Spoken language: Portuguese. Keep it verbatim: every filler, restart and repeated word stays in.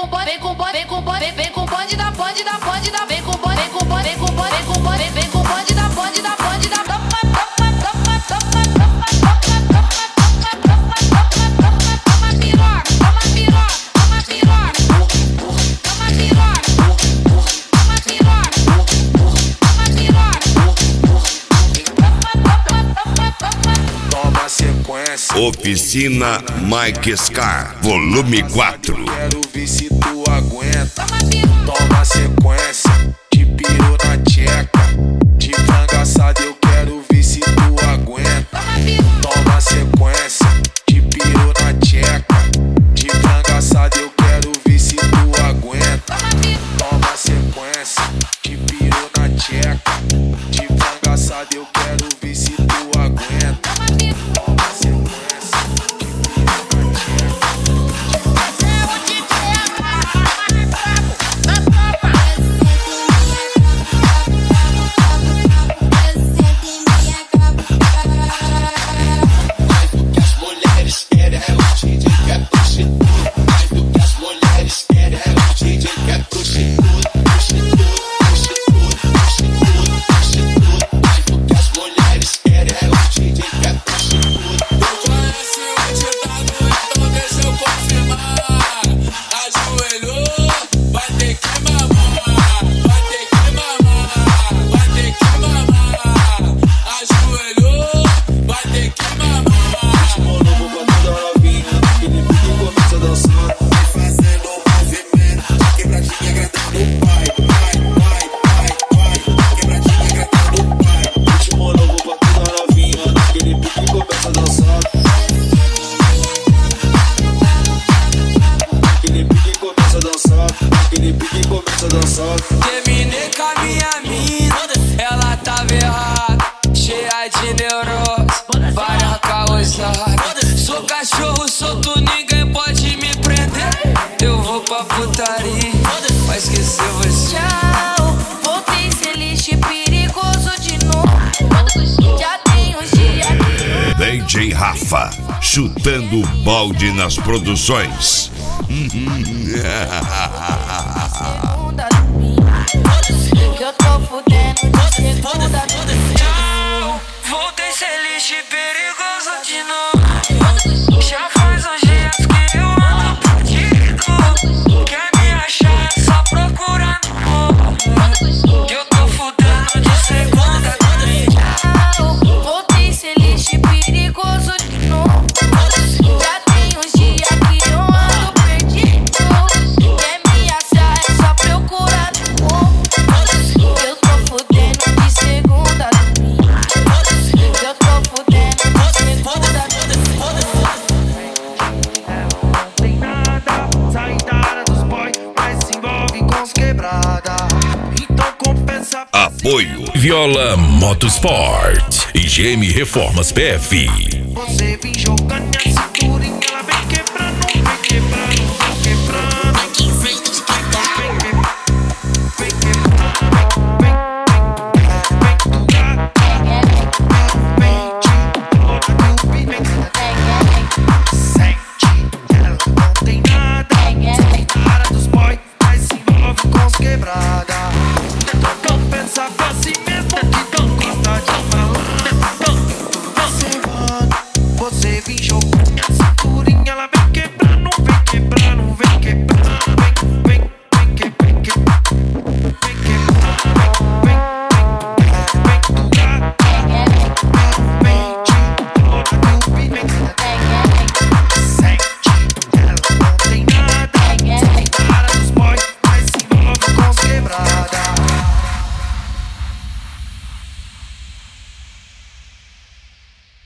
com bonde, vem com bonde, vem com bonde, vem com bonde da bonde da bonde da, vem com bonde, vem com bonde, vem com bonde, vem com bonde, vem com bonde da bonde da bonde da. Toma, toma, toma, toma, toma, toma, toma, toma, toma piroca, toma piroca, toma piroca, toma piroca, toma piroca, toma piroca. Toma sequência. Oficina Mike Scar, volume quatro. Quero ver se tu aguenta. Toma sequência. De piru na tcheca. De franga assada eu quero ver se tu aguenta. Toma sequência. De piru na tcheca. De franga assada eu quero ver se tu aguenta. Toma sequência. De piru na tcheca. De franga assada eu quero ver se tu aguenta. Toma sequência. Terminei com a minha mina, ela tava errada, cheia de neurose, várias caosadas. Sou cachorro solto, ninguém pode me prender. Eu vou pra putaria, vai esquecer você. Tchau, voltei ser lixo perigoso de novo. Já tem uns dias que D J Rafa, chutando o balde nas produções. segunda domingo, que eu tô fudendo de segunda domingo. Voltei ser lixo perigoso de novo. Já faz uns dias que eu ando perdido. Quer me achar é só procurando amor. Que eu tô fudendo de segunda domingo. Voltei ser lixo perigoso de novo. Já tem uns dias que eu ando perdido. Quer me achar é só procurar no morro. Eu tô fudendo de segunda domingo. Eu tô fudendo de segunda domingo. Tem nada, saída dos boys, mas se envolve com os quebrada. Então compensa. Apoio Viola Motorsport e G M Reformas P F. Você vem jogando a cinturinha